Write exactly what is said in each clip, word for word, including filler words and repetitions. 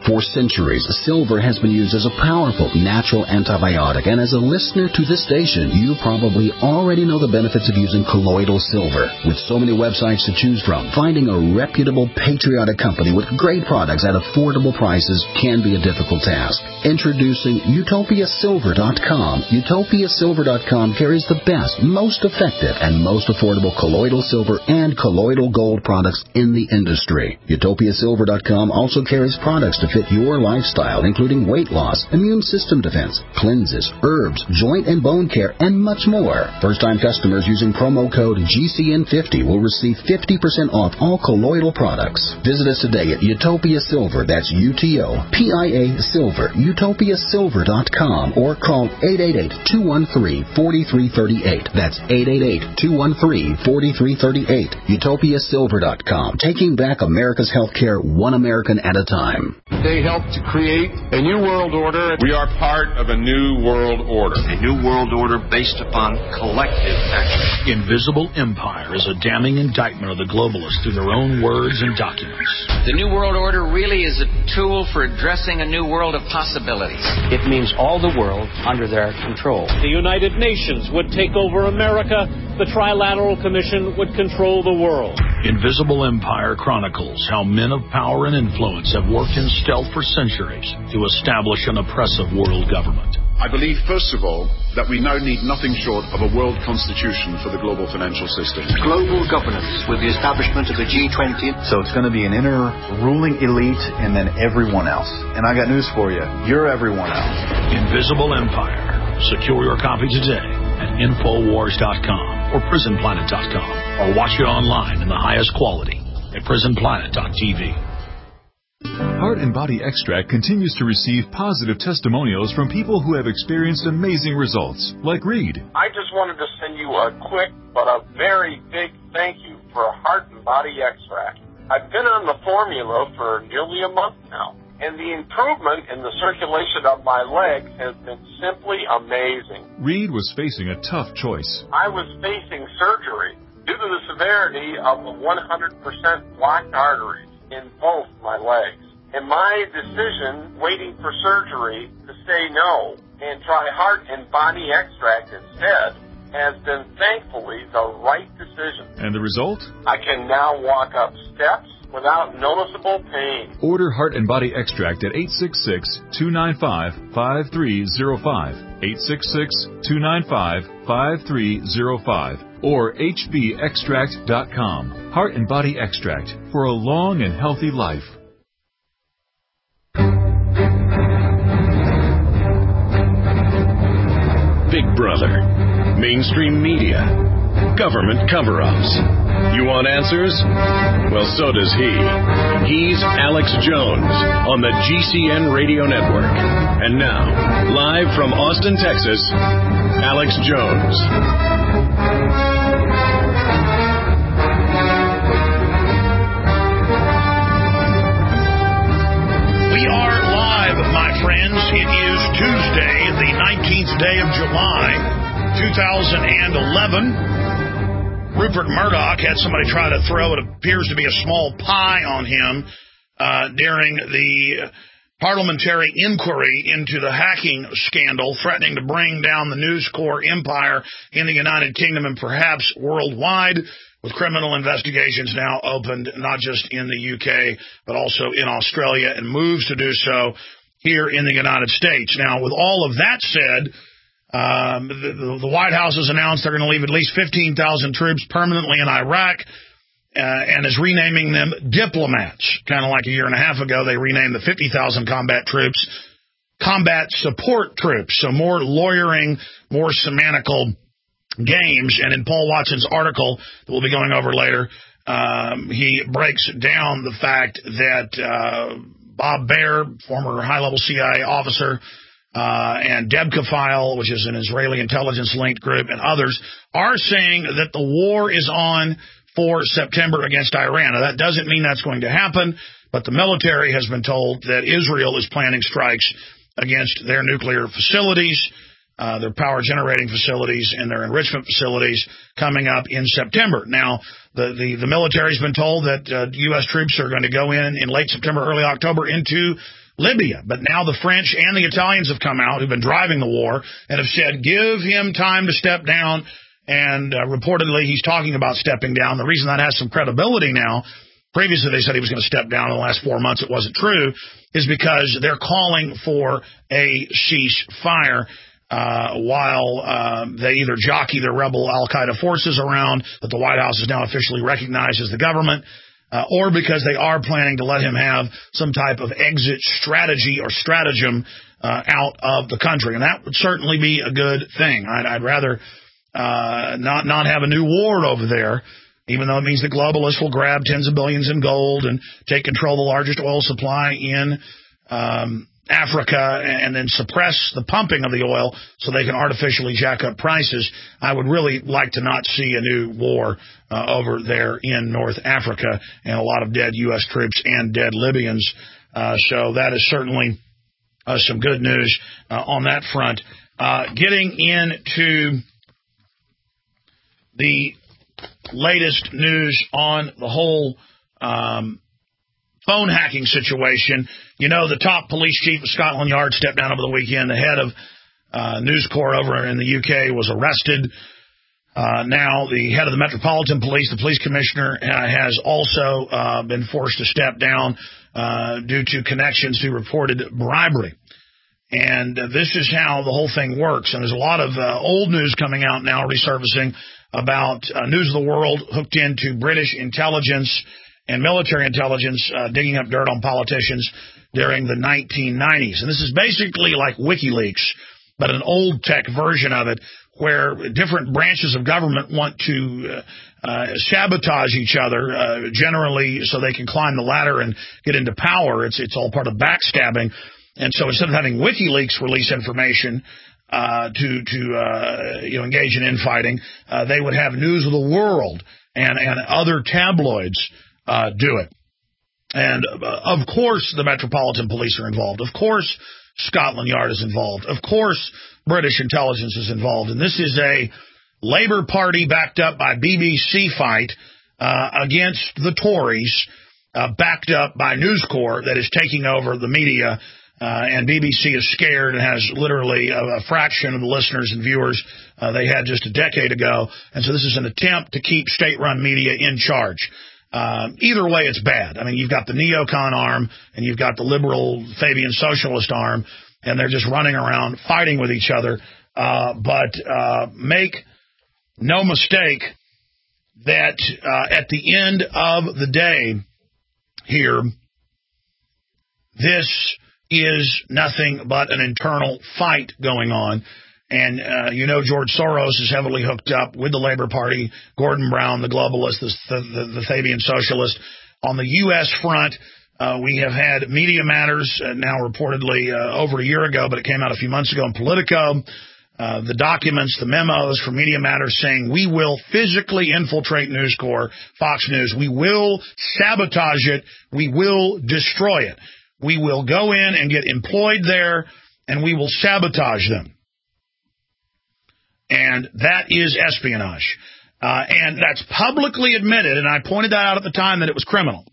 For centuries, silver has been used as a powerful natural antibiotic, and as a listener to this station, you probably already know the benefits of using colloidal silver. With so many websites to choose from, finding a reputable, patriotic company with great products at affordable prices can be a difficult task. Introducing Utopia Silver dot com. Utopia Silver dot com carries the best, most effective, and most affordable colloidal silver and colloidal gold products in the industry. Utopia Silver dot com also carries products to fit your lifestyle, including weight loss, immune system defense, cleanses, herbs, joint and bone care, and much more. First-time customers using promo code G C N fifty will receive fifty percent off all colloidal products. Visit us today at Utopia Silver, that's U T O P I A Silver, Utopia Silver dot com, or call eight eight eight, two one three, four three three eight. That's eight eight eight, two one three, four three three eight. Utopia Silver dot com, taking back America's healthcare one American at a time. They helped to create a new world order. We are part of a new world order. A new world order based upon collective action. Invisible Empire is a damning indictment of the globalists through their own words and documents. The new world order really is a tool for addressing a new world of possibilities. It means all the world under their control. The United Nations would take over America. The Trilateral Commission would control the world. Invisible Empire chronicles how men of power and influence have worked in stealth for centuries to establish an oppressive world government. I believe, first of all, that we now need nothing short of a world constitution for the global financial system. Global governance with the establishment of the G twenty. So it's going to be an inner ruling elite and then everyone else. And I got news for you. You're everyone else. Invisible Empire. Secure your copy today at Infowars dot com or Prison Planet dot com, or watch it online in the highest quality at Prison Planet dot T V. Heart and Body Extract continues to receive positive testimonials from people who have experienced amazing results, like Reed. I just wanted to send you a quick but a very big thank you for Heart and Body Extract. I've been on the formula for nearly a month now, and the improvement in the circulation of my legs has been simply amazing. Reed was facing a tough choice. I was facing surgery due to the severity of the one hundred percent blocked arteries in both my legs. And my decision, waiting for surgery, to say no and try Heart and Body Extract instead, has been thankfully the right decision. And the result? I can now walk up steps without noticeable pain. Order Heart and Body Extract at eight six six, two nine five, five three zero five, eight six six, two nine five, five three zero five, or H B extract dot com. Heart and Body Extract for a long and healthy life. Big Brother, mainstream media, government cover-ups. You want answers? Well, so does he. He's Alex Jones on the G C N Radio Network. And now, live from Austin, Texas, Alex Jones. We are live, my friends. It is Tuesday, the nineteenth day of July, two thousand eleven. Rupert Murdoch had somebody try to throw what appears to be a small pie on him uh, during the parliamentary inquiry into the hacking scandal, threatening to bring down the News Corp empire in the United Kingdom and perhaps worldwide, with criminal investigations now opened not just in the U K, but also in Australia, and moves to do so here in the United States. Now, with all of that said, um, the, the White House has announced they're going to leave at least fifteen thousand troops permanently in Iraq, uh, and is renaming them diplomats. Kind of like a year and a half ago, they renamed the fifty thousand combat troops combat support troops. So more lawyering, more semantical games. And in Paul Watson's article that we'll be going over later, um, he breaks down the fact that uh, Bob Baer, former high-level C I A officer, uh, and Debka File, which is an Israeli intelligence-linked group, and others, are saying that the war is on for September against Iran. Now, that doesn't mean that's going to happen, but the military has been told that Israel is planning strikes against their nuclear facilities, Uh, their power-generating facilities, and their enrichment facilities coming up in September. Now, the, the, the military's been told that uh, U S troops are going to go in in late September, early October into Libya. But now the French and the Italians have come out, who've been driving the war, and have said, give him time to step down. And uh, reportedly, he's talking about stepping down. The reason that has some credibility now, previously they said he was going to step down in the last four months. It wasn't true, is because they're calling for a ceasefire uh, while uh, they either jockey their rebel al-Qaeda forces around that the White House has now officially recognized as the government, uh, or because they are planning to let him have some type of exit strategy or stratagem uh, out of the country. And that would certainly be a good thing. I'd, I'd rather uh, not, not have a new war over there, even though it means the globalists will grab tens of billions in gold and take control of the largest oil supply in um, Africa and then suppress the pumping of the oil so they can artificially jack up prices. I would really like to not see a new war uh, over there in North Africa and a lot of dead U S troops and dead Libyans. Uh, so that is certainly uh, some good news uh, on that front. Uh, getting into the latest news on the whole um, phone hacking situation. You know, the top police chief of Scotland Yard stepped down over the weekend. The head of uh, News Corp over in the U K was arrested. Uh, now the head of the Metropolitan Police, the police commissioner, uh, has also uh, been forced to step down uh, due to connections to reported bribery. And uh, this is how the whole thing works. And there's a lot of uh, old news coming out now, resurfacing, about uh, News of the World hooked into British intelligence and military intelligence, uh, digging up dirt on politicians during the nineteen nineties. And this is basically like WikiLeaks, but an old tech version of it, where different branches of government want to uh, uh, sabotage each other, uh, generally so they can climb the ladder and get into power. It's, it's all part of backstabbing. And so instead of having WikiLeaks release information Uh, to to uh, you know engage in infighting, uh, they would have News of the World and and other tabloids uh, do it. And uh, of course, the Metropolitan Police are involved. Of course, Scotland Yard is involved. Of course, British intelligence is involved. And this is a Labour Party backed up by B B C fight uh, against the Tories, uh, backed up by News Corp that is taking over the media. Uh, and B B C is scared and has literally a, a fraction of the listeners and viewers uh, they had just a decade ago. And so this is an attempt to keep state-run media in charge. Uh, either way, it's bad. I mean, you've got the neocon arm and you've got the liberal Fabian socialist arm, and they're just running around fighting with each other. Uh, but uh, make no mistake that uh, at the end of the day here, this is nothing but an internal fight going on. And, uh, you know, George Soros is heavily hooked up with the Labour Party, Gordon Brown, the globalist, the, the, the Fabian socialist. On the U S front, uh, we have had Media Matters, uh, now reportedly uh, over a year ago, but it came out a few months ago in Politico. Uh, the documents, the memos from Media Matters saying we will physically infiltrate News Corp, Fox News. We will sabotage it. We will destroy it. We will go in and get employed there, and we will sabotage them. And that is espionage. Uh, and that's publicly admitted, and I pointed that out at the time that it was criminal.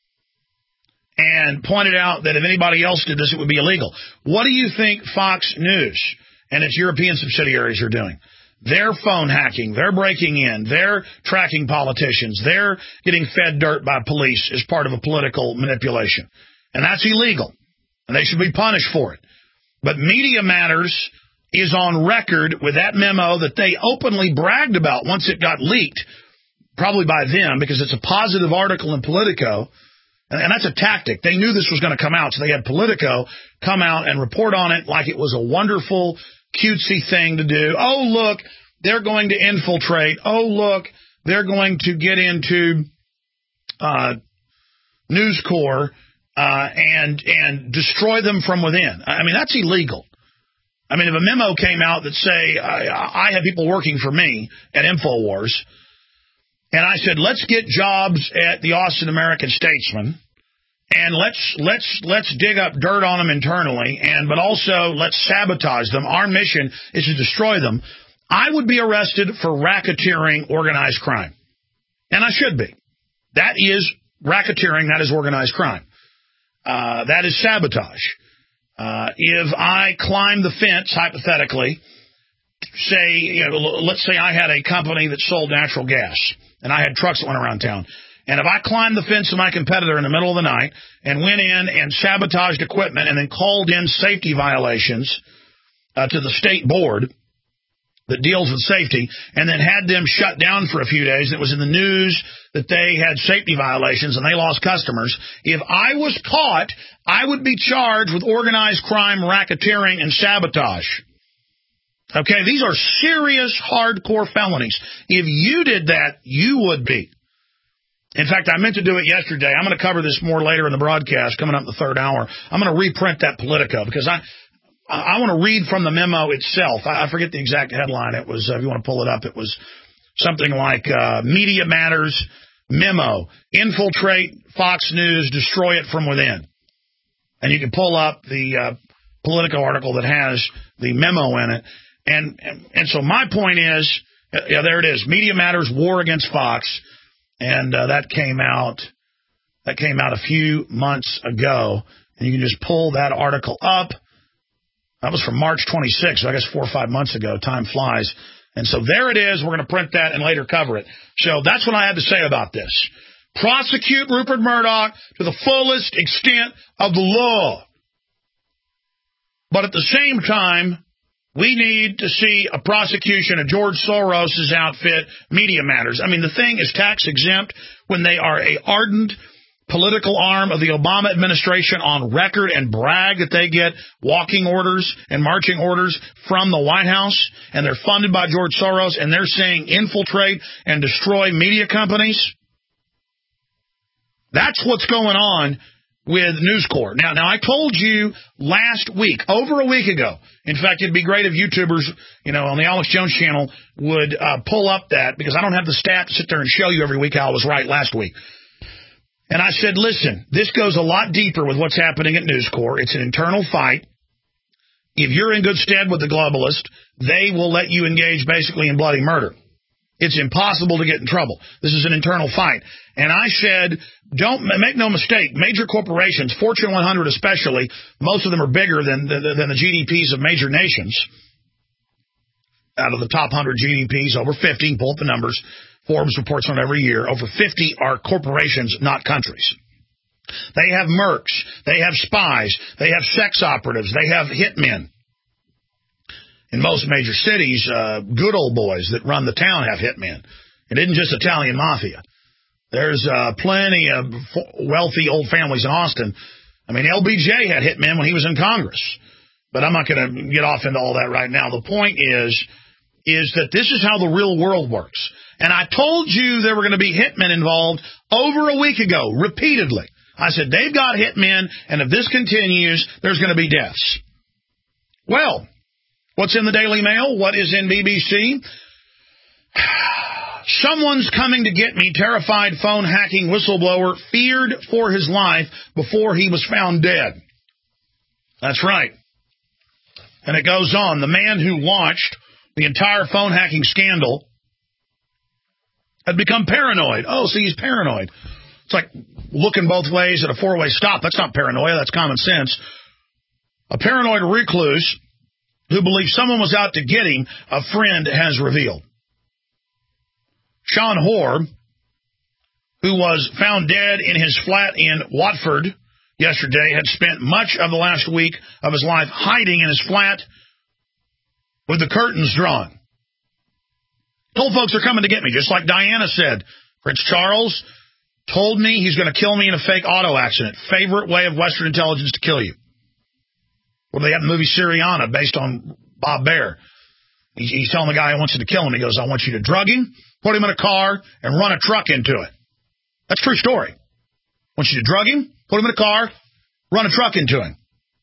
And pointed out that if anybody else did this, it would be illegal. What do you think Fox News and its European subsidiaries are doing? They're phone hacking. They're breaking in. They're tracking politicians. They're getting fed dirt by police as part of a political manipulation. And that's illegal, and they should be punished for it. But Media Matters is on record with that memo that they openly bragged about once it got leaked, probably by them, because it's a positive article in Politico, and, and that's a tactic. They knew this was going to come out, so they had Politico come out and report on it like it was a wonderful, cutesy thing to do. Oh, look, they're going to infiltrate. Oh, look, they're going to get into uh, News Corp, Uh, and and destroy them from within. I mean, that's illegal. I mean, if a memo came out that say, I, I have people working for me at InfoWars, and I said, let's get jobs at the Austin American-Statesman, and let's let's let's dig up dirt on them internally, and but also let's sabotage them. Our mission is to destroy them. I would be arrested for racketeering organized crime. And I should be. That is racketeering. That is organized crime. Uh, that is sabotage. Uh, if I climb the fence, hypothetically, say, you know, let's say I had a company that sold natural gas, and I had trucks that went around town. And if I climbed the fence of my competitor in the middle of the night and went in and sabotaged equipment and then called in safety violations uh, to the state board that deals with safety and then had them shut down for a few days, and it was in the news that they had safety violations and they lost customers, if I was caught, I would be charged with organized crime, racketeering, and sabotage. Okay, these are serious, hardcore felonies. If you did that, you would be. In fact, I meant to do it yesterday. I'm going to cover this more later in the broadcast, coming up in the third hour. I'm going to reprint that Politico because I I want to read from the memo itself. I forget the exact headline. It was, uh, if you want to pull it up, it was something like uh, Media Matters Memo, Infiltrate Fox News, Destroy It from Within. And you can pull up the uh, Politico article that has the memo in it. And, and, and so my point is, yeah, there it is, Media Matters, War Against Fox. And uh, that came out that came out a few months ago. And you can just pull that article up. That was from March twenty-sixth, so I guess four or five months ago. Time flies. And so there it is. We're going to print that and later cover it. So that's what I had to say about this. Prosecute Rupert Murdoch to the fullest extent of the law. But at the same time, we need to see a prosecution of George Soros' outfit, Media Matters. I mean, the thing is tax exempt when they are a ardent political arm of the Obama administration on record and brag that they get walking orders and marching orders from the White House, and they're funded by George Soros, and they're saying infiltrate and destroy media companies. That's what's going on with News Corp. Now, now I told you last week, over a week ago, in fact, it'd be great if YouTubers, you know, on the Alex Jones channel would uh, pull up that, because I don't have the stat to sit there and show you every week how I was right last week. And I said, listen, this goes a lot deeper with what's happening at News Corp. It's an internal fight. If you're in good stead with the globalists, they will let you engage basically in bloody murder. It's impossible to get in trouble. This is an internal fight. And I said, don't make no mistake, major corporations, Fortune one hundred especially, most of them are bigger than, than, than the G D Ps of major nations. Out of the top one hundred G D Ps, over fifty, pull up the numbers. Forbes reports on every year. Over fifty are corporations, not countries. They have mercs. They have spies. They have sex operatives. They have hitmen. In most major cities, uh, good old boys that run the town have hitmen. It isn't just Italian mafia. There's uh, plenty of wealthy old families in Austin. I mean, L B J had hitmen when he was in Congress. But I'm not going to get off into all that right now. The point is, is that this is how the real world works. And I told you there were going to be hitmen involved over a week ago, repeatedly. I said, they've got hitmen, and if this continues, there's going to be deaths. Well, what's in the Daily Mail? What is in B B C? Someone's coming to get me, terrified phone hacking whistleblower, feared for his life before he was found dead. That's right. And it goes on. The man who launched the entire phone hacking scandal had become paranoid. Oh, see, he's paranoid. It's like looking both ways at a four-way stop. That's not paranoia. That's common sense. A paranoid recluse who believes someone was out to get him, a friend has revealed. Sean Hoare, who was found dead in his flat in Watford yesterday, had spent much of the last week of his life hiding in his flat with the curtains drawn. Told folks are coming to get me, just like Diana said. Prince Charles told me he's going to kill me in a fake auto accident. Favorite way of Western intelligence to kill you. Well, they have the movie Syriana based on Bob Baer. He's, he's telling the guy who wants you to kill him, he goes, I want you to drug him, put him in a car, and run a truck into it. That's a true story. I want you to drug him, put him in a car, run a truck into him.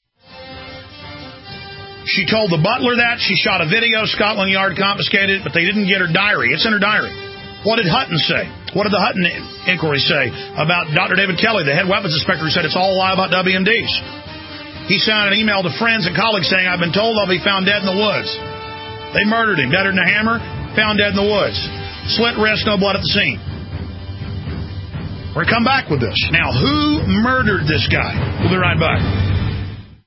She told the butler that. She shot a video. Scotland Yard confiscated it, but they didn't get her diary. It's in her diary. What did Hutton say? What did the Hutton inquiry say about Doctor David Kelly, the head weapons inspector, who said it's all a lie about W M Ds? He sent an email to friends and colleagues saying, I've been told I'll be found dead in the woods. They murdered him. Deader than a hammer, found dead in the woods. Slit wrist, no blood at the scene. We're going to come back with this. Now, who murdered this guy? We'll be right back.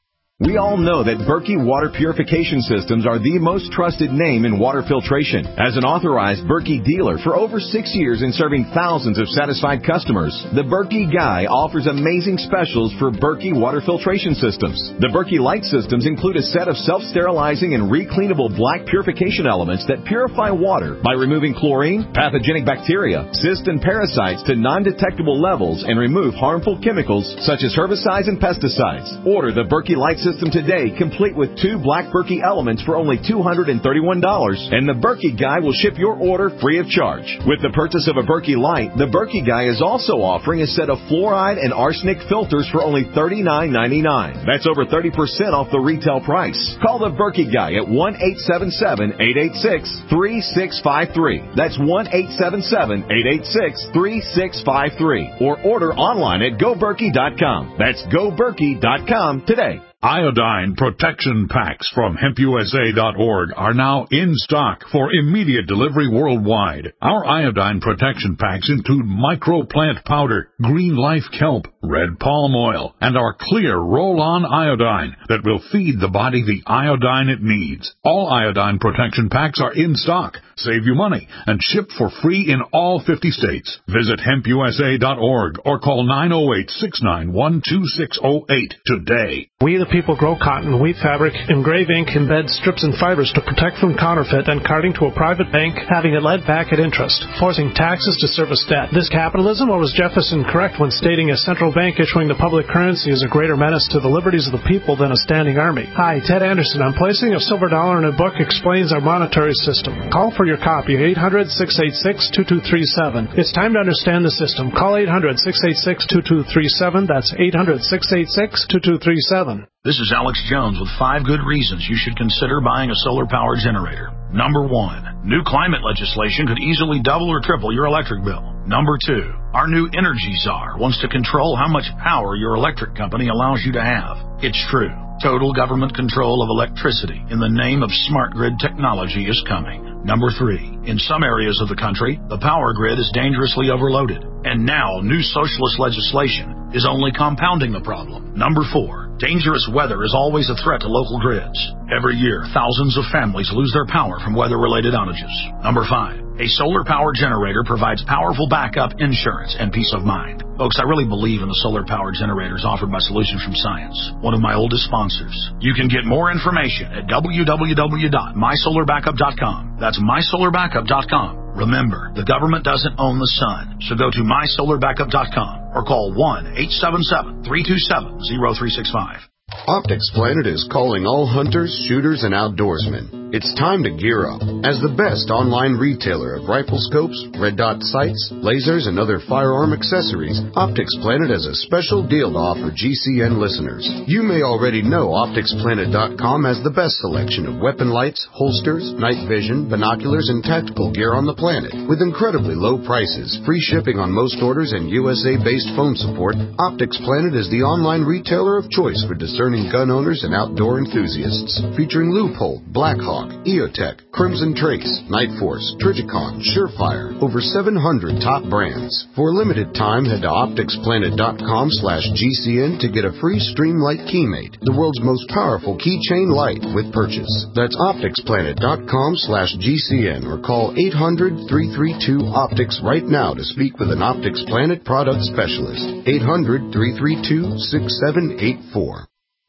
We all know that Berkey Water Purification Systems are the most trusted name in water filtration. As an authorized Berkey dealer for over six years and serving thousands of satisfied customers, the Berkey Guy offers amazing specials for Berkey Water Filtration Systems. The Berkey Light Systems include a set of self-sterilizing and recleanable black purification elements that purify water by removing chlorine, pathogenic bacteria, cysts, and parasites to non-detectable levels and remove harmful chemicals such as herbicides and pesticides. Order the Berkey Light System today, complete with two black Berkey elements for only two hundred thirty-one dollars, and the Berkey Guy will ship your order free of charge. With the purchase of a Berkey Light, the Berkey Guy is also offering a set of fluoride and arsenic filters for only thirty-nine ninety-nine. That's over thirty percent off the retail price. Call the Berkey Guy at one eight seven seven, eight eight six, three six five three. That's one eight seven seven, eight eight six, three six five three. Or order online at go berkey dot com. That's go berkey dot com today. Iodine protection packs from hemp U S A dot org are now in stock for immediate delivery worldwide. Our iodine protection packs include microplant powder, green life kelp, red palm oil, and our clear roll-on iodine that will feed the body the iodine it needs. All iodine protection packs are in stock, save you money, and ship for free in all fifty states. Visit hemp U S A dot org or call nine oh eight, six nine one, two six oh eight today. We the people grow cotton, weave fabric, engrave ink, embed strips and fibers to protect from counterfeit and carting to a private bank, having it led back at interest, forcing taxes to service debt. This capitalism, or was Jefferson correct when stating a central bank issuing the public currency is a greater menace to the liberties of the people than a standing army? Hi, Ted Anderson. I'm placing a silver dollar in a book explains our monetary system. Call for your copy, eight hundred, six eight six, two two three seven. It's time to understand the system. Call eight hundred, six eight six, two two three seven. That's eight hundred, six eight six, two two three seven. This is Alex Jones with five good reasons you should consider buying a solar power generator. Number one, new climate legislation could easily double or triple your electric bill. Number two, our new energy czar wants to control how much power your electric company allows you to have. It's true. Total government control of electricity in the name of smart grid technology is coming. Number three, in some areas of the country, the power grid is dangerously overloaded. And now, new socialist legislation is only compounding the problem. Number four, dangerous weather is always a threat to local grids. Every year, thousands of families lose their power from weather-related outages. Number five, a solar power generator provides powerful backup insurance and peace of mind. Folks, I really believe in the solar power generators offered by Solutions from Science, one of my oldest sponsors. You can get more information at w w w dot my solar backup dot com. That's my solar backup dot com. Remember, the government doesn't own the sun, so go to my solar backup dot com or call one eight seven seven, three two seven, zero three six five. Optics Planet is calling all hunters, shooters, and outdoorsmen. It's time to gear up. As the best online retailer of rifle scopes, red dot sights, lasers, and other firearm accessories, Optics Planet has a special deal to offer G C N listeners. You may already know optics planet dot com has the best selection of weapon lights, holsters, night vision, binoculars, and tactical gear on the planet. With incredibly low prices, free shipping on most orders, and U S A-based phone support, Optics Planet is the online retailer of choice for discerning gun owners and outdoor enthusiasts. Featuring Loophole, Blackhawk, EOTech, Crimson Trace, Night Force, Trijicon, Surefire, over seven hundred top brands. For a limited time, head to optics planet dot com slash G C N to get a free Streamlight Keymate, the world's most powerful keychain light with purchase. That's optics planet dot com slash G C N or call eight hundred, three three two, optics right now to speak with an Optics Planet product specialist. eight hundred, three three two, six seven eight four.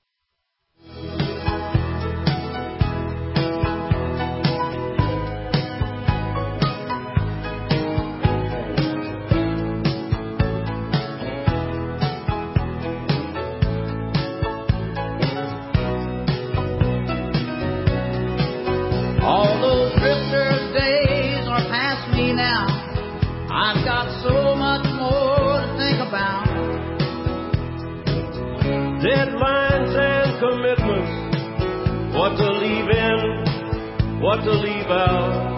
Deadlines and commitments, what to leave in, what to leave out.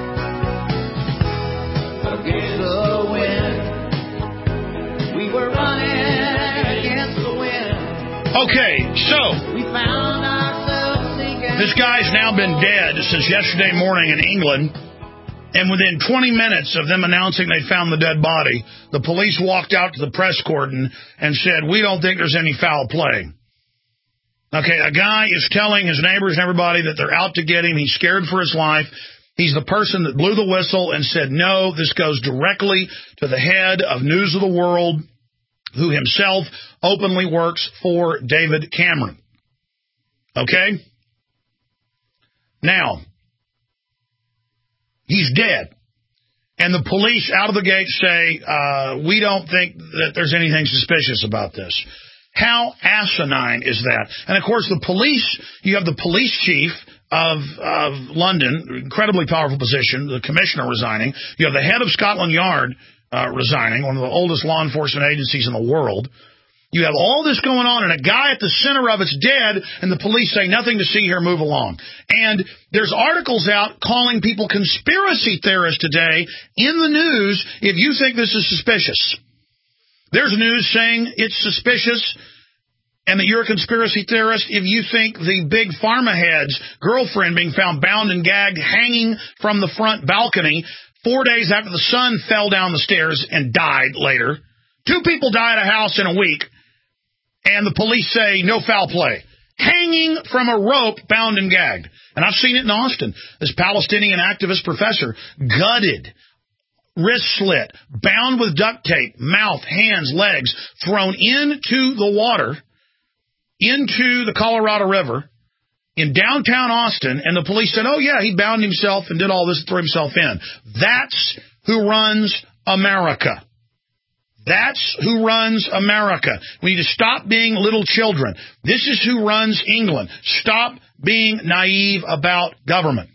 Against the wind, we were running against the wind. Okay, so we found ourselves sinking. This guy's now been dead since yesterday morning in England. And within twenty minutes of them announcing they found the dead body, the police walked out to the press cordon and said, we don't think there's any foul play. Okay, a guy is telling his neighbors and everybody that they're out to get him. He's scared for his life. He's the person that blew the whistle and said, no, this goes directly to the head of News of the World, who himself openly works for David Cameron. Okay? Now, he's dead. And the police out of the gate say, uh, we don't think that there's anything suspicious about this. How asinine is that? And, of course, the police, you have the police chief of, of London, incredibly powerful position, the commissioner resigning. You have the head of Scotland Yard uh, resigning, one of the oldest law enforcement agencies in the world. You have all this going on, and a guy at the center of it's dead, and the police say, nothing to see here, move along. And there's articles out calling people conspiracy theorists today in the news if you think this is suspicious. There's news saying it's suspicious and that you're a conspiracy theorist if you think the big pharma head's girlfriend being found bound and gagged hanging from the front balcony four days after the son fell down the stairs and died later. Two people died at a house in a week, and the police say no foul play. Hanging from a rope, bound and gagged. And I've seen it in Austin. This Palestinian activist professor gutted, wrist slit, bound with duct tape, mouth, hands, legs, thrown into the water, into the Colorado River, in downtown Austin, and the police said, oh, yeah, he bound himself and did all this and threw himself in. That's who runs America. That's who runs America. We need to stop being little children. This is who runs England. Stop being naive about government.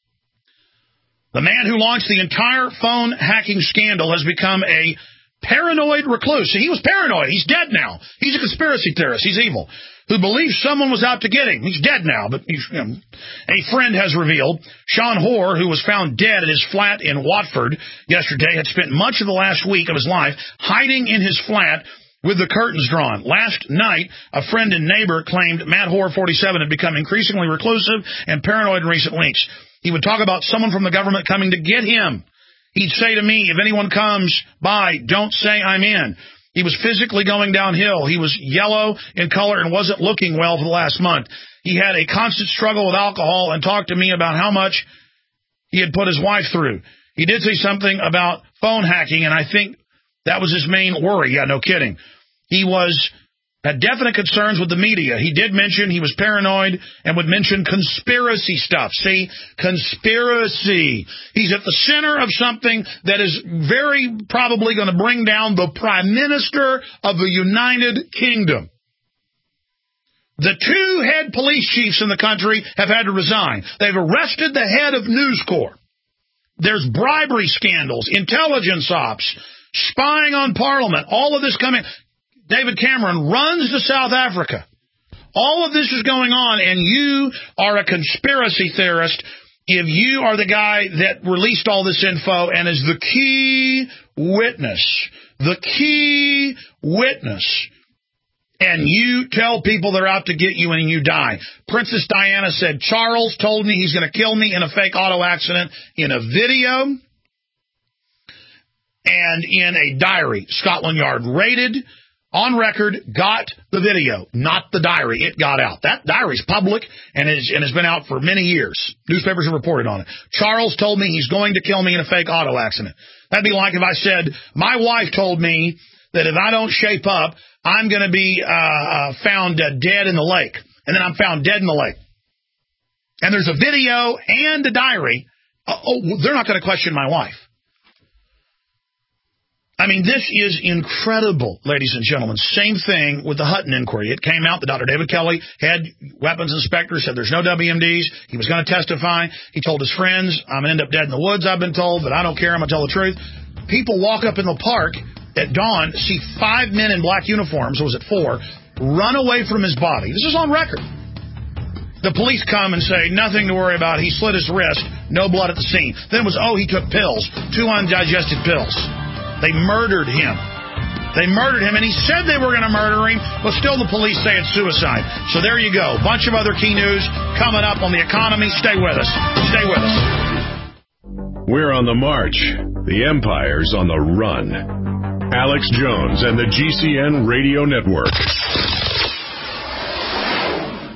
The man who launched the entire phone hacking scandal has become a paranoid recluse. See, he was paranoid. He's dead now. He's a conspiracy theorist. He's evil. Who believes someone was out to get him. He's dead now, but he's, you know, a friend has revealed Sean Hoare, who was found dead at his flat in Watford yesterday, had spent much of the last week of his life hiding in his flat with the curtains drawn. Last night, a friend and neighbor claimed Matt Hoare, forty-seven, had become increasingly reclusive and paranoid in recent weeks. He would talk about someone from the government coming to get him. He'd say to me, if anyone comes by, don't say I'm in. He was physically going downhill. He was yellow in color and wasn't looking well for the last month. He had a constant struggle with alcohol and talked to me about how much he had put his wife through. He did say something about phone hacking, and I think that was his main worry. Yeah, no kidding. He was had definite concerns with the media. He did mention he was paranoid and would mention conspiracy stuff. See, conspiracy. He's at the center of something that is very probably going to bring down the Prime Minister of the United Kingdom. The two head police chiefs in the country have had to resign. They've arrested the head of News Corp. There's bribery scandals, intelligence ops, spying on Parliament, all of this coming. David Cameron runs to South Africa. All of this is going on, and you are a conspiracy theorist if you are the guy that released all this info and is the key witness, the key witness, and you tell people they're out to get you and you die. Princess Diana said, Charles told me he's going to kill me in a fake auto accident in a video and in a diary. Scotland Yard raided. On record, got the video, not the diary. It got out. That diary's public and, is, and has been out for many years. Newspapers have reported on it. Charles told me he's going to kill me in a fake auto accident. That'd be like if I said, my wife told me that if I don't shape up, I'm going to be uh, uh, found uh, dead in the lake. And then I'm found dead in the lake. And there's a video and a diary. Uh, oh, they're not going to question my wife. I mean, this is incredible, ladies and gentlemen. Same thing with the Hutton inquiry. It came out that Doctor David Kelly, head weapons inspector, said there's no W M Ds. He was going to testify. He told his friends, I'm going to end up dead in the woods, I've been told, but I don't care. I'm going to tell the truth. People walk up in the park at dawn, see five men in black uniforms, or was it four, run away from his body. This is on record. The police come and say, nothing to worry about. He slit his wrist, no blood at the scene. Then it was, oh, he took pills, two undigested pills. They murdered him. They murdered him, and he said they were going to murder him, but still the police say it's suicide. So there you go. Bunch of other key news coming up on the economy. Stay with us. Stay with us. We're on the march. The empire's on the run. Alex Jones and the G C N Radio Network.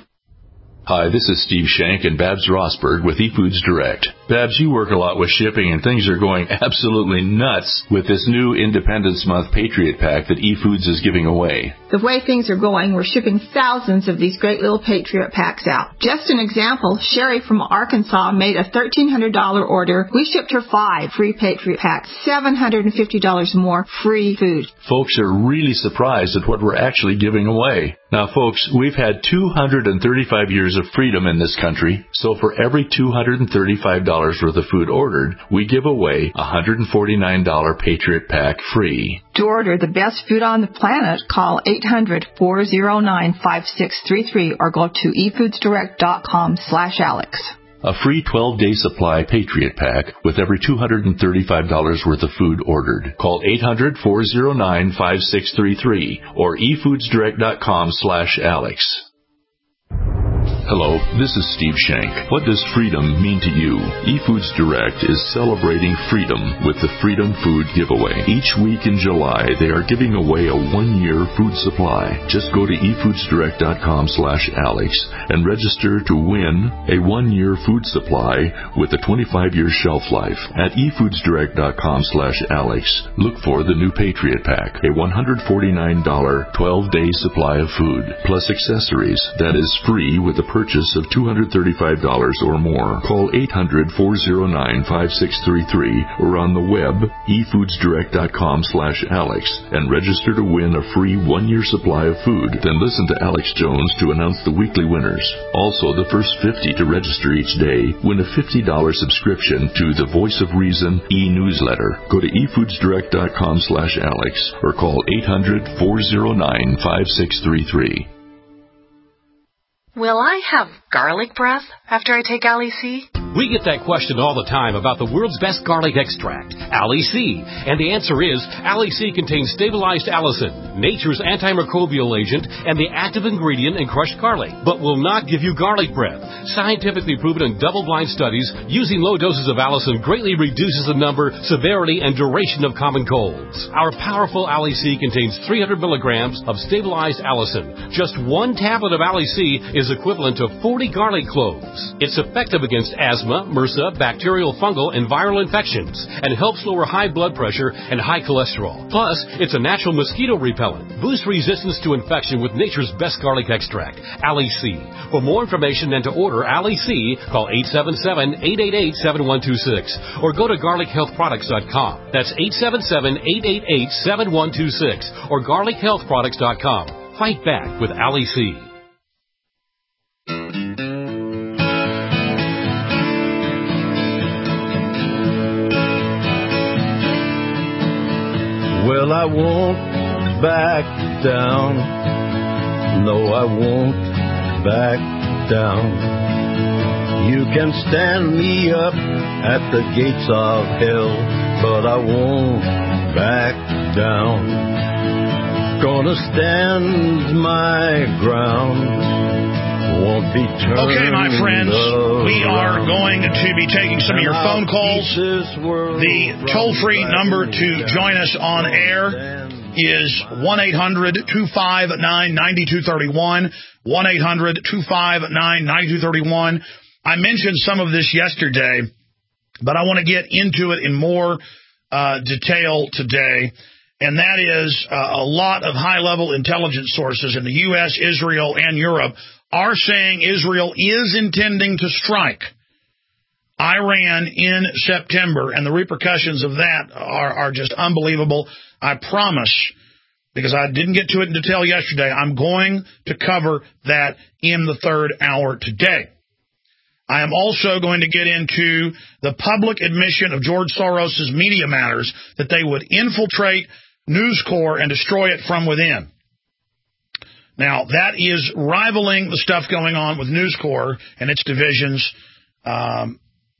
Hi, this is Steve Shank and Babs Rossberg with eFoods Direct. Babs, you work a lot with shipping, and things are going absolutely nuts with this new Independence Month Patriot Pack that eFoods is giving away. The way things are going, we're shipping thousands of these great little Patriot Packs out. Just an example, Sherry from Arkansas made a thirteen hundred dollars order. We shipped her five free Patriot Packs, seven hundred fifty dollars more free food. Folks are really surprised at what we're actually giving away. Now, folks, we've had two hundred thirty-five years of freedom in this country, so for every two hundred thirty-five dollars worth of food ordered, we give away a one hundred forty-nine dollars Patriot Pack free. To order the best food on the planet, call eight hundred, four oh nine, five six three three or go to efoodsdirect.com slash Alex. A free twelve-day supply Patriot Pack with every two hundred thirty-five dollars worth of food ordered. Call eight hundred, four oh nine, five six three three or efoodsdirect.com slash Alex. Hello, this is Steve Shank. What does freedom mean to you? eFoods Direct is celebrating freedom with the Freedom Food Giveaway. Each week in July, they are giving away a one-year food supply. Just go to efoodsdirect.com slash Alex and register to win a one-year food supply with a twenty-five year shelf life. At efoodsdirect.com slash Alex, look for the new Patriot Pack, a one hundred forty-nine dollars twelve-day supply of food, plus accessories that is free with a purchase of two hundred thirty-five dollars or more. Call eight hundred, four oh nine, five six three three or on the web efoodsdirect.com slash Alex and register to win a free one-year supply of food. Then listen to Alex Jones to announce the weekly winners. Also, the first fifty to register each day win a fifty dollars subscription to the Voice of Reason e-newsletter. Go to efoodsdirect.com slash Alex or call eight hundred, four oh nine, five six three three. Will I have garlic breath after I take Ali C? We get that question all the time about the world's best garlic extract, Ali C. And the answer is, Ali C contains stabilized allicin, nature's antimicrobial agent, and the active ingredient in crushed garlic, but will not give you garlic breath. Scientifically proven in double-blind studies, using low doses of allicin greatly reduces the number, severity, and duration of common colds. Our powerful Ali C contains three hundred milligrams of stabilized allicin. Just one tablet of Ali C is equivalent to forty garlic cloves. It's effective against asthma, MRSA, bacterial, fungal, and viral infections, and helps lower high blood pressure and high cholesterol. Plus, it's a natural mosquito repellent. Boost resistance to infection with nature's best garlic extract, Ali C. For more information and to order Ali C, call eight seven seven, eight eight eight, seven one two six or go to garlic health products dot com. That's eight seven seven, eight eight eight, seven one two six or garlic health products dot com. Fight back with Ali C. Well, I won't back down. No, I won't back down. You can stand me up at the gates of hell, but I won't back down. Gonna stand my ground. Won't be turned Okay, my friends, around. we are going to be taking some of your phone calls. The toll-free number to join us on air is one eight hundred, two five nine, nine two three one, one eight hundred, two five nine, nine two three one. I mentioned some of this yesterday, but I want to get into it in more uh, detail today, and that is uh, a lot of high-level intelligence sources in the U S, Israel, and Europe are saying Israel is intending to strike Iran in September, and the repercussions of that are, are just unbelievable. I promise, because I didn't get to it in detail yesterday, I'm going to cover that in the third hour today. I am also going to get into the public admission of George Soros' Media Matters, that they would infiltrate News Corps and destroy it from within. Now, that is rivaling the stuff going on with News Corps and its divisions um,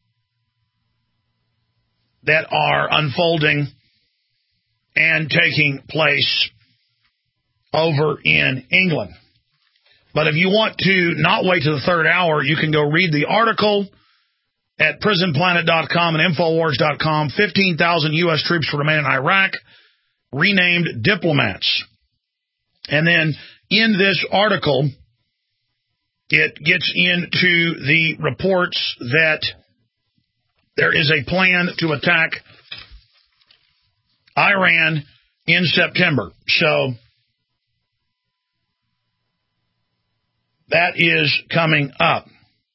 that are unfolding and taking place over in England. But if you want to not wait to the third hour, you can go read the article at prison planet dot com and infowars dot com. fifteen thousand U S troops to remain in Iraq, renamed diplomats. And then in this article, it gets into the reports that there is a plan to attack Iran in September. So that is coming up.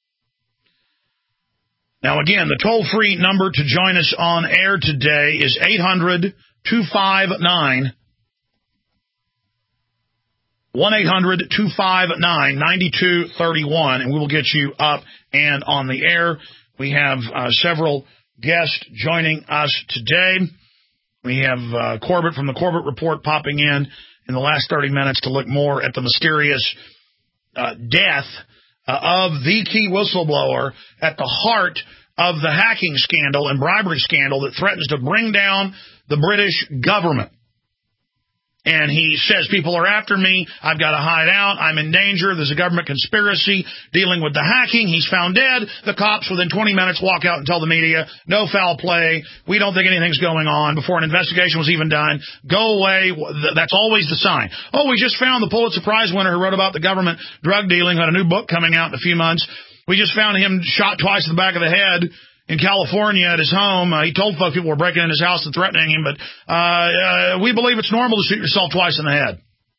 Now, again, the toll-free number to join us on air today is eight hundred, two five nine, one eight hundred, two five nine, nine two three one, and we will get you up and on the air. We have uh, several guests joining us today. We have uh, Corbett from the Corbett Report popping in in the last thirty minutes to look more at the mysterious uh, death uh, of the key whistleblower at the heart of the hacking scandal and bribery scandal that threatens to bring down the British government. And he says, people are after me. I've got to hide out. I'm in danger. There's a government conspiracy dealing with the hacking. He's found dead. The cops within twenty minutes walk out and tell the media, no foul play. We don't think anything's going on before an investigation was even done. Go away. That's always the sign. Oh, we just found the Pulitzer Prize winner who wrote about the government drug dealing, who had a new book coming out in a few months. We just found him shot twice in the back of the head in California at his home. Uh, he told folks people were breaking in his house and threatening him, but uh, uh, we believe it's normal to shoot yourself twice in the head.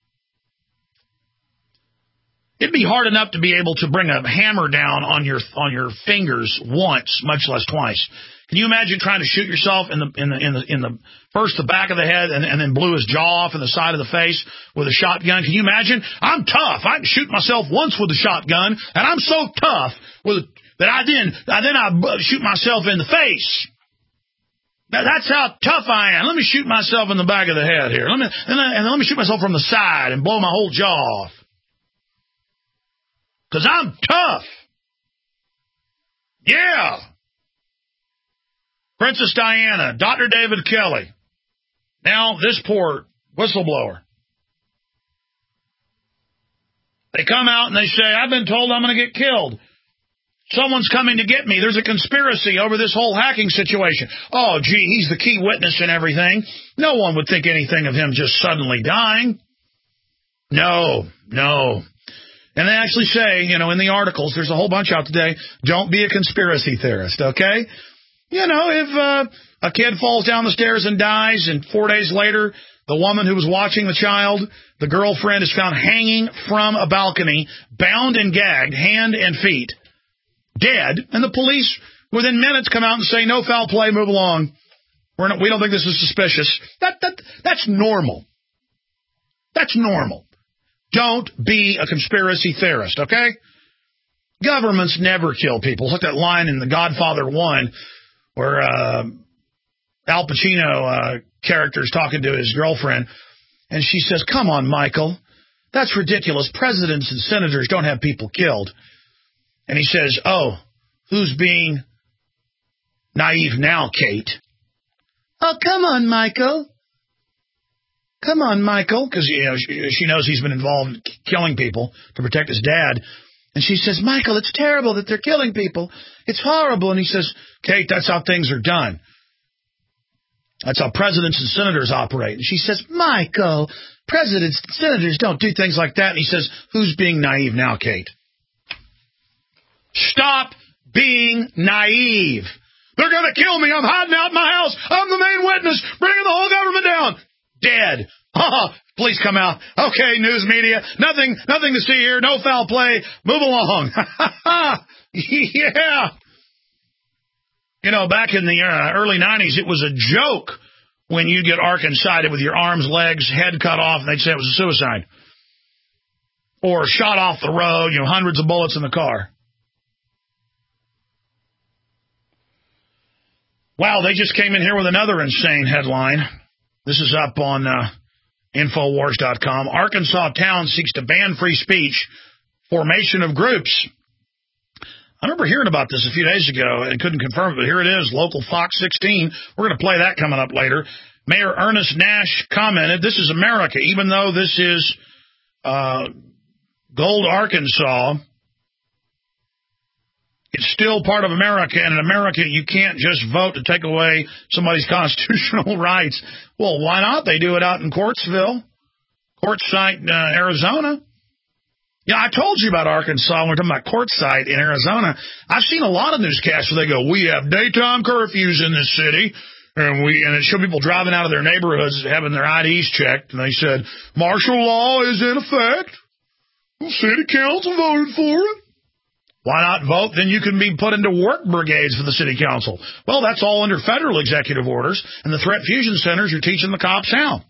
It'd be hard enough to be able to bring a hammer down on your on your fingers once, much less twice. Can you imagine trying to shoot yourself in the in the in the in the first the back of the head and, and then blew his jaw off in the side of the face with a shotgun? Can you imagine? I'm tough. I can shoot myself once with a shotgun, and I'm so tough with that I then I then I shoot myself in the face. Now, that's how tough I am. Let me shoot myself in the back of the head here. Let me and, I, and let me shoot myself from the side and blow my whole jaw off. Because I'm tough. Yeah. Princess Diana, Doctor David Kelly. Now this poor whistleblower. They come out and they say, I've been told I'm going to get killed. Someone's coming to get me. There's a conspiracy over this whole hacking situation. Oh, gee, he's the key witness and everything. No one would think anything of him just suddenly dying. No, no. And they actually say, you know, in the articles, there's a whole bunch out today, don't be a conspiracy theorist, okay? You know, if uh, a kid falls down the stairs and dies, and four days later, the woman who was watching the child, the girlfriend, is found hanging from a balcony, bound and gagged, hand and feet, dead, and the police within minutes come out and say, no foul play, move along. We're not, we don't think this is suspicious. That that That's normal. That's normal. Don't be a conspiracy theorist, okay? Governments never kill people. Look at that line in The Godfather one where uh, Al Pacino uh, character is talking to his girlfriend, and she says, come on, Michael, that's ridiculous. Presidents and senators don't have people killed. And he says, oh, who's being naive now, Kate? Oh, come on, Michael. Come on, Michael. Because, you know, she, she knows he's been involved in killing people to protect his dad. And she says, Michael, it's terrible that they're killing people. It's horrible. And he says, Kate, that's how things are done. That's how presidents and senators operate. And she says, Michael, presidents and senators don't do things like that. And he says, who's being naive now, Kate? Stop being naive. They're going to kill me. I'm hiding out in my house. I'm the main witness, bringing the whole government down. Dead. Oh, please come out. Okay, news media. Nothing, nothing to see here. No foul play. Move along. Yeah. You know, back in the uh, early nineties, it was a joke when you get Arkancided with your arms, legs, head cut off, and they'd say it was a suicide. Or shot off the road, you know, hundreds of bullets in the car. Wow, they just came in here with another insane headline. This is up on uh, Infowars dot com. Arkansas town seeks to ban free speech, formation of groups. I remember hearing about this a few days ago and couldn't confirm it, but here it is, local Fox sixteen. We're going to play that coming up later. Mayor Ernest Nash commented, this is America. Even though this is uh, Gold, Arkansas, it's still part of America, and in America, you can't just vote to take away somebody's constitutional rights. Well, why not? They do it out in Quartzville, Quartzsite, uh, Arizona. Yeah, I told you about Arkansas when we were talking about Quartzsite in Arizona. I've seen a lot of newscasts where they go, we have daytime curfews in this city, and we and it showed people driving out of their neighborhoods having their I Ds checked, and they said, martial law is in effect. The city council voted for it. Why not vote? Then you can be put into work brigades for the city council. Well, that's all under federal executive orders, and the threat fusion centers are teaching the cops how.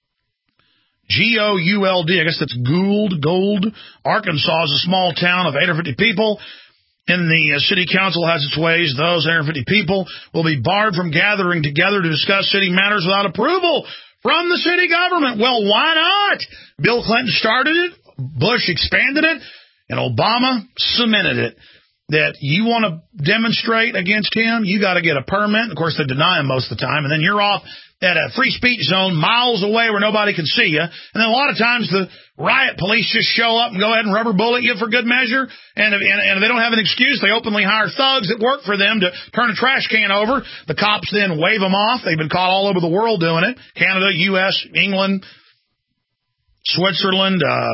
G O U L D, I guess that's Gould, Gold. Arkansas is a small town of eight hundred fifty people. And the uh, city council has its ways. Those eight hundred fifty people will be barred from gathering together to discuss city matters without approval from the city government. Well, why not? Bill Clinton started it, Bush expanded it, and Obama cemented it. That you want to demonstrate against him, you got to get a permit. Of course, they deny him most of the time. And then you're off at a free speech zone miles away where nobody can see you. And then a lot of times the riot police just show up and go ahead and rubber bullet you for good measure. And if, and, and if they don't have an excuse, they openly hire thugs that work for them to turn a trash can over. The cops then wave them off. They've been caught all over the world doing it. Canada, U S, England, Switzerland, uh,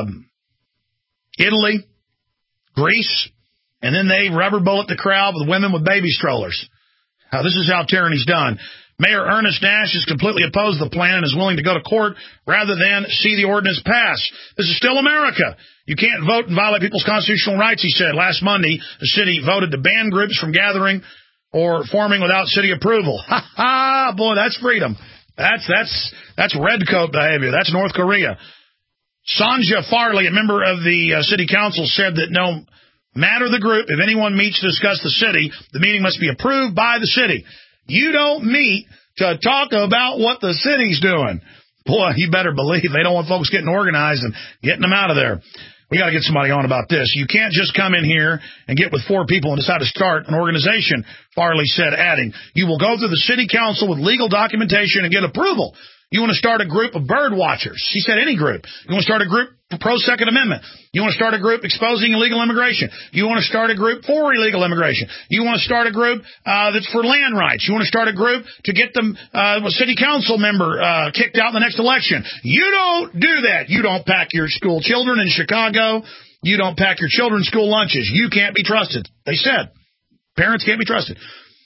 Italy, Greece. And then they rubber bullet the crowd with women with baby strollers. Now, this is how tyranny's done. Mayor Ernest Nash is completely opposed to the plan and is willing to go to court rather than see the ordinance pass. This is still America. You can't vote and violate people's constitutional rights, he said. Last Monday, the city voted to ban groups from gathering or forming without city approval. Ha ha! Boy, that's freedom. That's that's that's redcoat behavior. That's North Korea. Sanja Farley, a member of the uh, city council, said that no matter the group, if anyone meets to discuss the city, the meeting must be approved by the city. You don't meet to talk about what the city's doing. Boy, you better believe they don't want folks getting organized and getting them out of there. We got to get somebody on about this. You can't just come in here and get with four people and decide to start an organization, Farley said, adding, you will go through the city council with legal documentation and get approval. You want to start a group of bird watchers. She said any group. You want to start a group for pro-Second Amendment. You want to start a group exposing illegal immigration. You want to start a group for illegal immigration. You want to start a group uh, that's for land rights. You want to start a group to get them uh, a city council member uh, kicked out in the next election. You don't do that. You don't pack your school children in Chicago. You don't pack your children's school lunches. You can't be trusted. They said. Parents can't be trusted.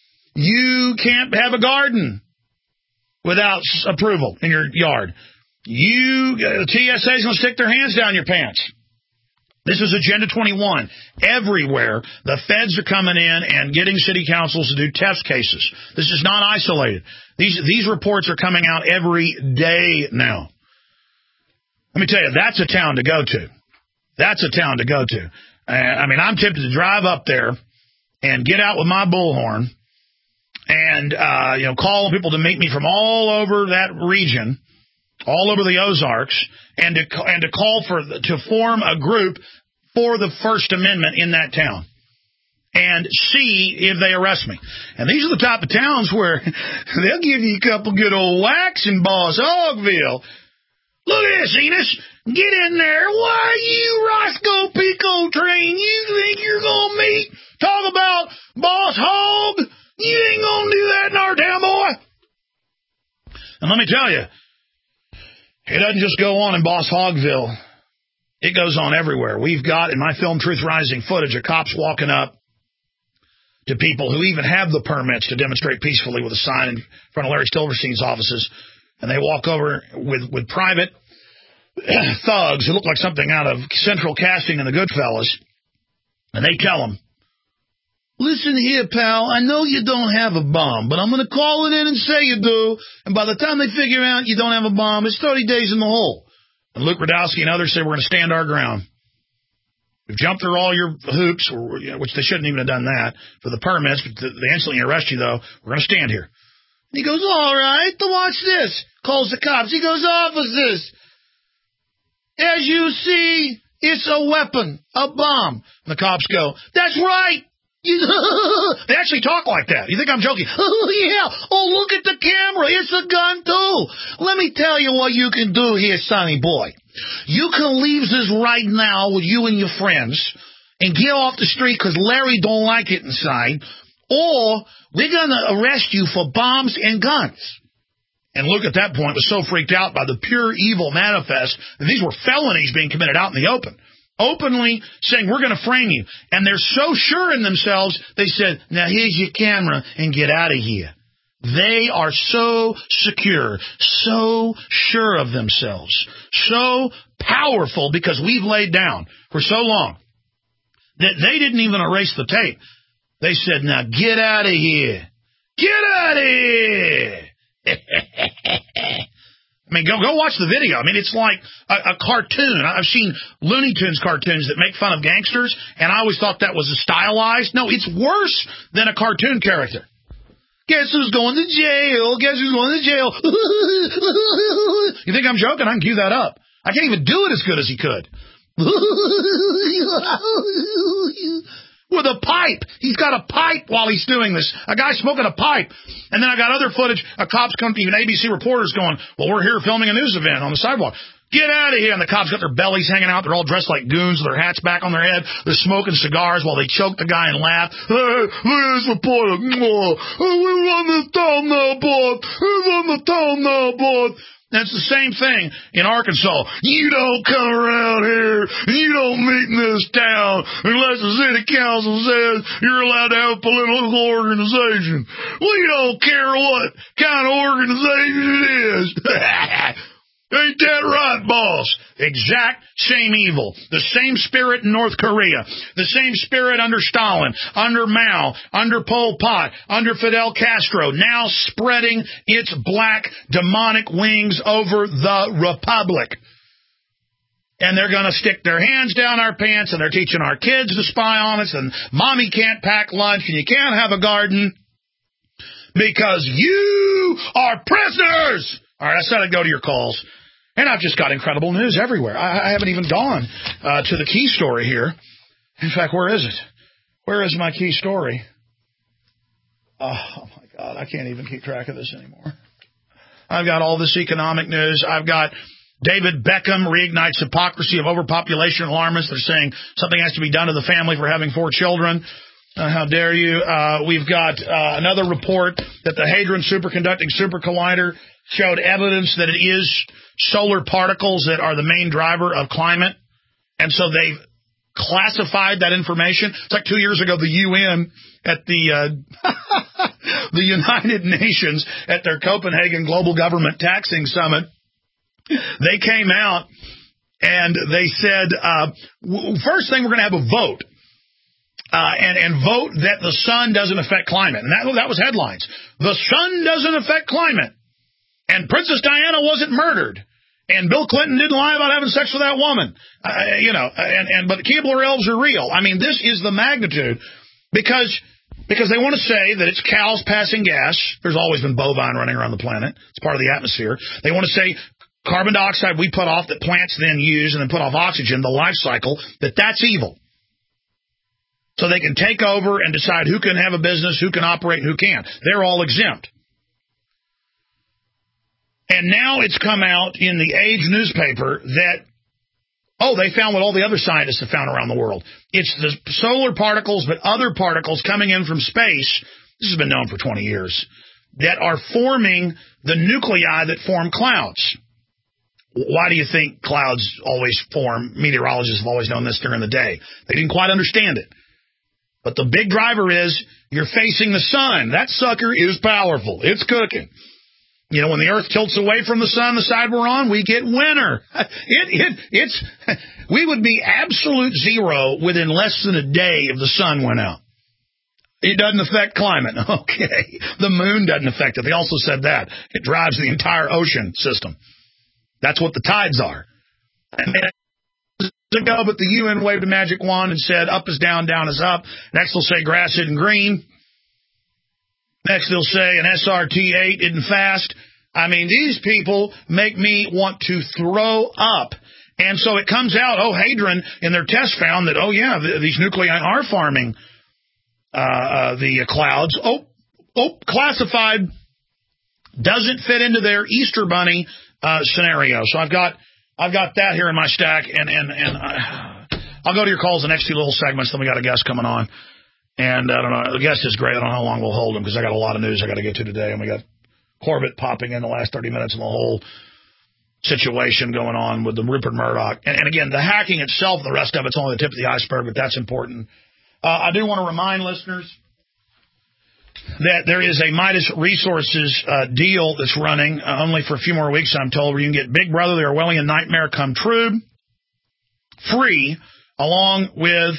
You can't have a garden without approval in your yard. You, the T S A is going to stick their hands down your pants. This is Agenda twenty-one. Everywhere, the feds are coming in and getting city councils to do test cases. This is not isolated. These, these reports are coming out every day now. Let me tell you, that's a town to go to. That's a town to go to. Uh, I mean, I'm tempted to drive up there and get out with my bullhorn and, uh, you know, call people to meet me from all over that region, all over the Ozarks, and to and to call for to form a group for the First Amendment in that town, and see if they arrest me. And these are the type of towns where they'll give you a couple good old whacks in Boss Hogville. Look at this, Enos. Get in there. Why you Roscoe Pico train? You think you're gonna meet? Talk about Boss Hog? You ain't gonna do that in our town, boy. And let me tell you, it doesn't just go on in Boss Hogville. It goes on everywhere. We've got, in my film Truth Rising, footage of cops walking up to people who even have the permits to demonstrate peacefully with a sign in front of Larry Silverstein's offices. And they walk over with, with private thugs who look like something out of Central Casting and the Goodfellas. And they tell them, listen here, pal, I know you don't have a bomb, but I'm going to call it in and say you do. And by the time they figure out you don't have a bomb, it's thirty days in the hole. And Luke Rudowski and others say we're going to stand our ground. We've jumped through all your hoops, or, you know, which they shouldn't even have done that for the permits, but they instantly arrest you, though. We're going to stand here. And he goes, all right, to watch this. Calls the cops. He goes, officers, as you see, it's a weapon, a bomb. And the cops go, that's right. They actually talk like that. You think I'm joking? Oh, yeah. Oh, look at the camera. It's a gun, too. Let me tell you what you can do here, sonny boy. You can leave this right now with you and your friends and get off the street because Larry don't like it inside, or we're going to arrest you for bombs and guns. And Luke at that point was so freaked out by the pure evil manifest that these were felonies being committed out in the open. openly saying, we're going to frame you. And they're so sure in themselves, they said, now here's your camera and get out of here. They are so secure, so sure of themselves, so powerful because we've laid down for so long that they didn't even erase the tape. They said, now get out of here. Get out of here. I mean, go go watch the video. I mean, it's like a, a cartoon. I've seen Looney Tunes cartoons that make fun of gangsters, and I always thought that was a stylized. No, it's worse than a cartoon character. Guess who's going to jail? Guess who's going to jail? You think I'm joking? I can cue that up. I can't even do it as good as he could. With a pipe. He's got a pipe while he's doing this. A guy smoking a pipe. And then I got other footage of cops come, even A B C reporters going, well, we're here filming a news event on the sidewalk. Get out of here. And the cops got their bellies hanging out. They're all dressed like goons with their hats back on their head. They're smoking cigars while they choke the guy and laugh. Hey, where's the reporter? Oh, we're on the town now, boy. We're on the town now, boy. That's the same thing in Arkansas. You don't come around here and you don't meet in this town unless the city council says you're allowed to have a political organization. We don't care what kind of organization it is. Ain't that right, boss? Exact same evil. The same spirit in North Korea. The same spirit under Stalin, under Mao, under Pol Pot, under Fidel Castro, now spreading its black demonic wings over the Republic. And they're going to stick their hands down our pants, and they're teaching our kids to spy on us, and mommy can't pack lunch, and you can't have a garden because you are prisoners. All right, I said I'd go to your calls. And I've just got incredible news everywhere. I, I haven't even gone uh, to the key story here. In fact, where is it? Where is my key story? Oh, oh, my God. I can't even keep track of this anymore. I've got all this economic news. I've got David Beckham reignites hypocrisy of overpopulation alarmists. They're saying something has to be done to the family for having four children. Uh, how dare you? Uh, we've got uh, another report that the Hadron Superconducting Super Collider showed evidence that it is solar particles that are the main driver of climate. And so they've classified that information. It's like two years ago, the U N at the uh, the United Nations at their Copenhagen Global Government Taxing Summit, they came out and they said, uh, first thing, we're going to have a vote. Uh, and, and vote that the sun doesn't affect climate. And that, that was headlines. The sun doesn't affect climate. And Princess Diana wasn't murdered. And Bill Clinton didn't lie about having sex with that woman. Uh, you know, and, and but the Keebler elves are real. I mean, this is the magnitude. Because because they want to say that it's cows passing gas. There's always been bovine running around the planet. It's part of the atmosphere. They want to say carbon dioxide we put off that plants then use and then put off oxygen, the life cycle, that that's evil. So they can take over and decide who can have a business, who can operate, and who can't. They're all exempt. And now it's come out in the Age newspaper that, oh, they found what all the other scientists have found around the world. It's the solar particles, but other particles coming in from space, this has been known for twenty years, that are forming the nuclei that form clouds. Why do you think clouds always form? Meteorologists have always known this during the day. They didn't quite understand it. But the big driver is you're facing the sun. That sucker is powerful. It's cooking. You know, when the Earth tilts away from the sun, the side we're on, we get winter. It, it, it's, we would be absolute zero within less than a day if the sun went out. It doesn't affect climate. Okay. The moon doesn't affect it. They also said that. It drives the entire ocean system. That's what the tides are. And ago, but the U N waved a magic wand and said, up is down, down is up. Next they'll say grass isn't green. Next they'll say an S R T eight isn't fast. I mean, these people make me want to throw up. And so it comes out, oh, Hadron in their test found that, oh, yeah, th- these nuclei are farming uh, uh, the clouds. Oh, oh, classified. Doesn't fit into their Easter Bunny uh, scenario. So I've got I've got that here in my stack, and and and I, I'll go to your calls the next two little segments. Then we got a guest coming on, and I don't know. The guest is great. I don't know how long we'll hold him because I got a lot of news I got to get to today, and we got Corbett popping in the last thirty minutes, and the whole situation going on with the Rupert Murdoch. And, and again, the hacking itself, the rest of it's only the tip of the iceberg, but that's important. Uh, I do want to remind listeners that there is a Midas Resources uh, deal that's running uh, only for a few more weeks, I'm told, where you can get Big Brother, The Orwellian Nightmare Come True, free, along with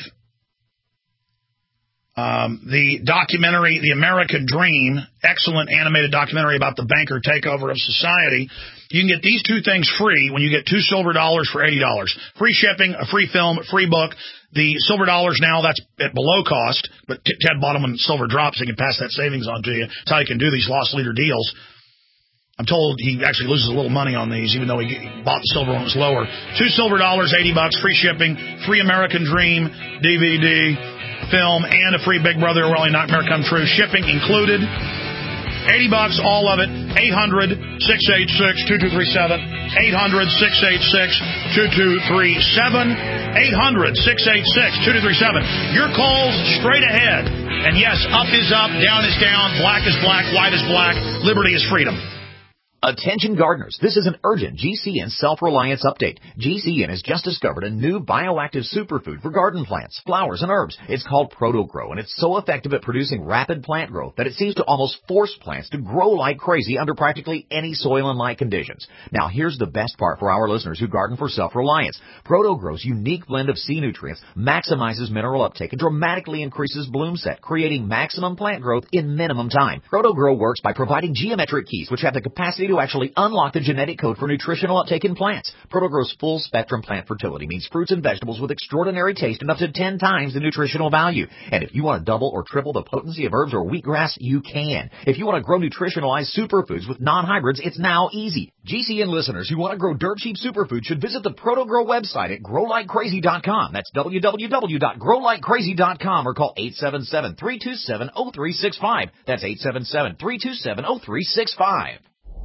um, the documentary, The American Dream, excellent animated documentary about the banker takeover of society. You can get these two things free when you get two silver dollars for eighty dollars. Free shipping, a free film, a free book. The silver dollars now, that's at below cost, but Ted bought them when silver drops. He can pass that savings on to you. That's how you can do these loss leader deals. I'm told he actually loses a little money on these, even though he bought the silver when it was lower. Two silver dollars, eighty bucks, free shipping, free American Dream D V D, film, and a free Big Brother Orwellian Nightmare Come True. Shipping included. eighty bucks, all of it. eight hundred, six eight six, two two three seven. eight hundred, six eight six, two two three seven. eight hundred, six eight six, two two three seven. Your calls straight ahead. And yes, up is up, down is down, black is black, white is black, liberty is freedom. Attention gardeners, this is an urgent G C N self-reliance update. G C N has just discovered a new bioactive superfood for garden plants, flowers, and herbs. It's called ProtoGrow, and it's so effective at producing rapid plant growth that it seems to almost force plants to grow like crazy under practically any soil and light conditions. Now, here's the best part for our listeners who garden for self-reliance. ProtoGrow's unique blend of C nutrients maximizes mineral uptake and dramatically increases bloom set, creating maximum plant growth in minimum time. ProtoGrow works by providing geometric keys, which have the capacity to to actually unlock the genetic code for nutritional uptake in plants. ProtoGrow's full-spectrum plant fertility means fruits and vegetables with extraordinary taste and up to ten times the nutritional value. And if you want to double or triple the potency of herbs or wheatgrass, you can. If you want to grow nutritionalized superfoods with non-hybrids, it's now easy. G C N listeners who want to grow dirt cheap superfoods should visit the ProtoGrow website at grow like crazy dot com. That's w w w dot grow like crazy dot com or call eight seven seven, three two seven, zero three six five. That's eight seven seven, three two seven, zero three six five.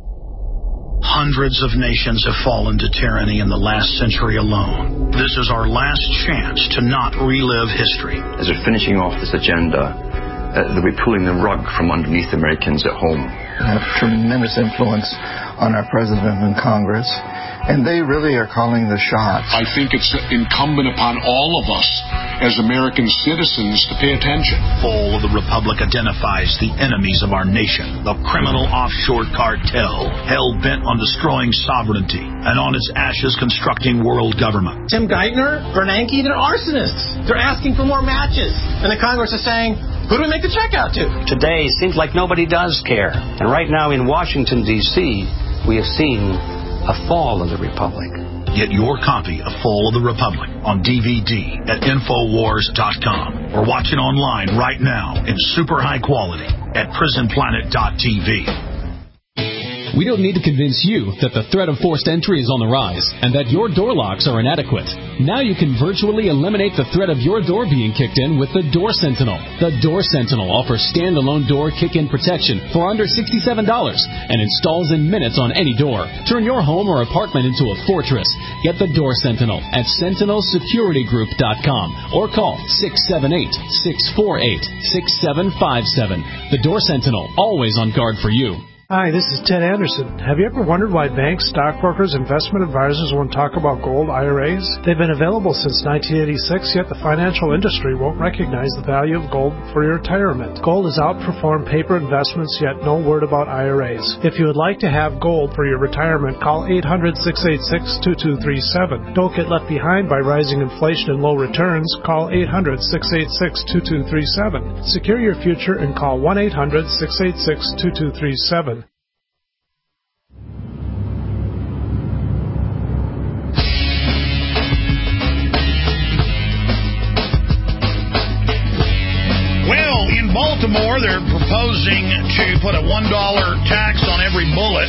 Hundreds of nations have fallen to tyranny in the last century alone. This is our last chance to not relive history. As we're finishing off this agenda, uh, that we're pulling the rug from underneath Americans at home. Have tremendous influence on our president and Congress, and they really are calling the shots. I think it's incumbent upon all of us as American citizens to pay attention. Fall of the Republic identifies the enemies of our nation, the criminal offshore cartel, hell-bent on destroying sovereignty, and on its ashes constructing world government. Tim Geithner, Bernanke, they're arsonists. They're asking for more matches. And the Congress is saying, who do we make the check out to? Today seems like nobody does care. And right now in Washington, D C, we have seen a fall of the Republic. Get your copy of Fall of the Republic on D V D at Infowars dot com or watch it online right now in super high quality at Prison Planet dot T V. We don't need to convince you that the threat of forced entry is on the rise and that your door locks are inadequate. Now you can virtually eliminate the threat of your door being kicked in with the Door Sentinel. The Door Sentinel offers standalone door kick-in protection for under sixty-seven dollars and installs in minutes on any door. Turn your home or apartment into a fortress. Get the Door Sentinel at Sentinel Security Group dot com or call six seven eight, six four eight, six seven five seven. The Door Sentinel, always on guard for you. Hi, this is Ted Anderson. Have you ever wondered why banks, stockbrokers, investment advisors won't talk about gold I R As? They've been available since nineteen eighty-six, yet the financial industry won't recognize the value of gold for your retirement. Gold has outperformed paper investments, yet no word about I R As. If you would like to have gold for your retirement, call eight hundred, six eight six, two two three seven. Don't get left behind by rising inflation and low returns. Call eight hundred, six eight six, two two three seven. Secure your future and call one eight hundred, six eight six, two two three seven. Baltimore, they're proposing to put a one dollar tax on every bullet.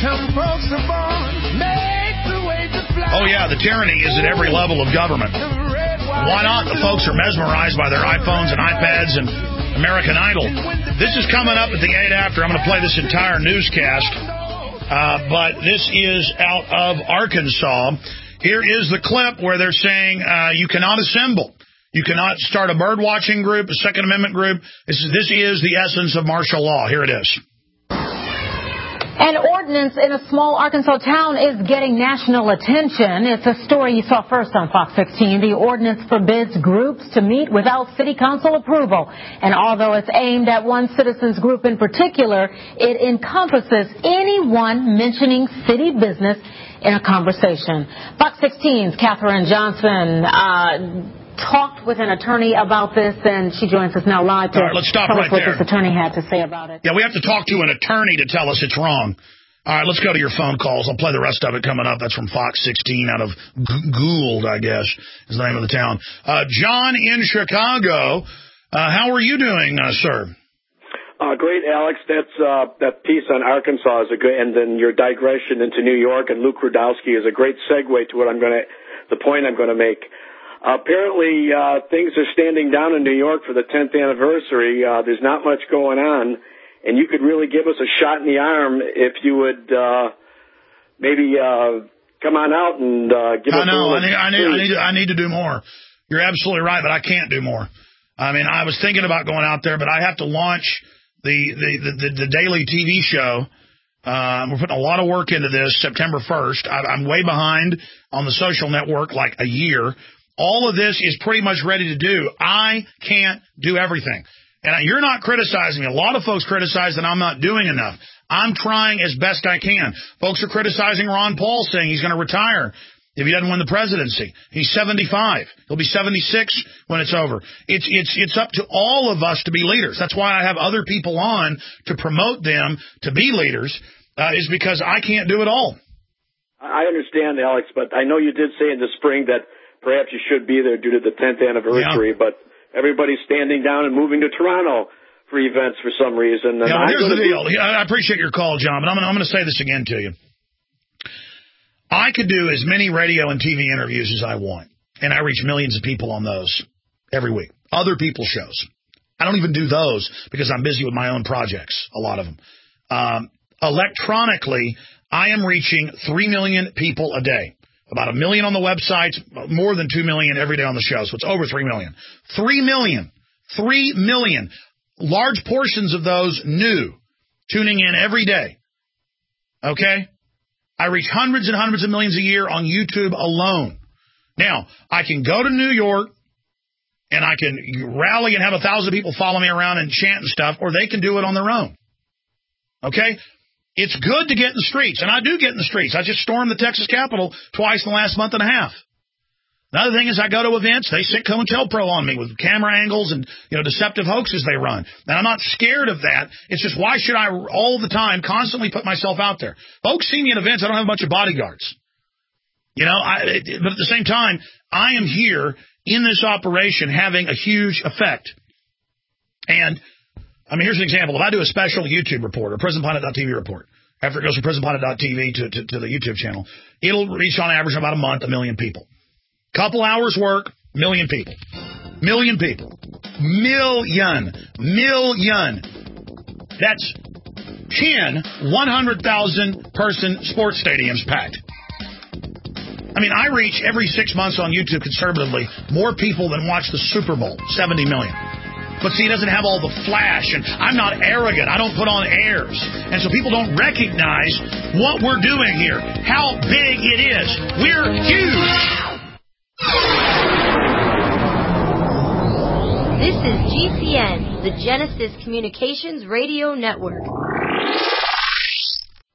Oh, yeah, the tyranny is at every level of government. Why not? The folks are mesmerized by their iPhones and iPads and American Idol. This is coming up at the eight after. I'm going to play this entire newscast, uh, but this is out of Arkansas. Here is the clip where they're saying uh, you cannot assemble. You cannot start a bird watching group, a Second Amendment group. This is, this is the essence of martial law. Here it is. An ordinance in a small Arkansas town is getting national attention. It's a story you saw first on Fox sixteen. The ordinance forbids groups to meet without city council approval. And although it's aimed at one citizens group in particular, it encompasses anyone mentioning city business in a conversation. Fox sixteen's Catherine Johnson uh, talked with an attorney about this, and she joins us now live to All right, let's stop tell right us what there. this attorney had to say about it. Yeah, we have to talk to an attorney to tell us it's wrong. All right, let's go to your phone calls. I'll play the rest of it coming up. That's from Fox sixteen out of G- Gould, I guess, is the name of the town. Uh, John in Chicago, uh, how are you doing, uh, sir? Uh, great, Alex. That's uh, that piece on Arkansas is a good, and then your digression into New York and Luke Rudowski is a great segue to what I'm going to, the point I'm going to make. Uh, apparently, uh, things are standing down in New York for the tenth anniversary. Uh, there's not much going on, and you could really give us a shot in the arm if you would uh, maybe uh, come on out and uh, give I us. know. a I need. I need. I need. To, I need to do more. You're absolutely right, but I can't do more. I mean, I was thinking about going out there, but I have to launch The, the, the, the daily T V show. Uh, we're putting a lot of work into this September first. I, I'm way behind on the social network, like a year. All of this is pretty much ready to do. I can't do everything. And you're not criticizing me. A lot of folks criticize that I'm not doing enough. I'm trying as best I can. Folks are criticizing Ron Paul, saying he's going to retire if he doesn't win the presidency. He's seventy-five. He'll be seventy-six when it's over. It's it's it's up to all of us to be leaders. That's why I have other people on to promote them to be leaders, uh, is because I can't do it all. I understand, Alex, but I know you did say in the spring that perhaps you should be there due to the tenth anniversary, yeah. But everybody's standing down and moving to Toronto for events for some reason. And yeah, well, here's the deal. Be- I appreciate your call, John, but I'm going I'm to say this again to you. I could do as many radio and T V interviews as I want, and I reach millions of people on those every week. Other people's shows. I don't even do those because I'm busy with my own projects, a lot of them. Um, electronically, I am reaching three million people a day. About a million on the website, more than two million every day on the show, so it's over three million. three million. three million. Large portions of those new, tuning in every day. Okay? I reach hundreds and hundreds of millions a year on YouTube alone. Now, I can go to New York, and I can rally and have a thousand people follow me around and chant and stuff, or they can do it on their own. Okay? It's good to get in the streets, and I do get in the streets. I just stormed the Texas Capitol twice in the last month and a half. Another thing is I go to events, they sit COINTELPRO on me with camera angles and, you know, deceptive hoaxes they run. And I'm not scared of that. It's just, why should I all the time constantly put myself out there? Folks see me at events, I don't have a bunch of bodyguards. You know, I, but at the same time, I am here in this operation having a huge effect. And, I mean, here's an example. If I do a special YouTube report or Prison Planet dot T V report, after it goes from Prison Planet dot T V to, to, to the YouTube channel, it'll reach on average in about a month a million people. Couple hours work, million people. Million people. Million. Million. That's ten one hundred thousand person sports stadiums packed. I mean, I reach every six months on YouTube conservatively more people than watch the Super Bowl, seventy million. But see, it doesn't have all the flash, and I'm not arrogant. I don't put on airs. And so people don't recognize what we're doing here, how big it is. We're huge. This is G C N, the Genesis Communications Radio Network.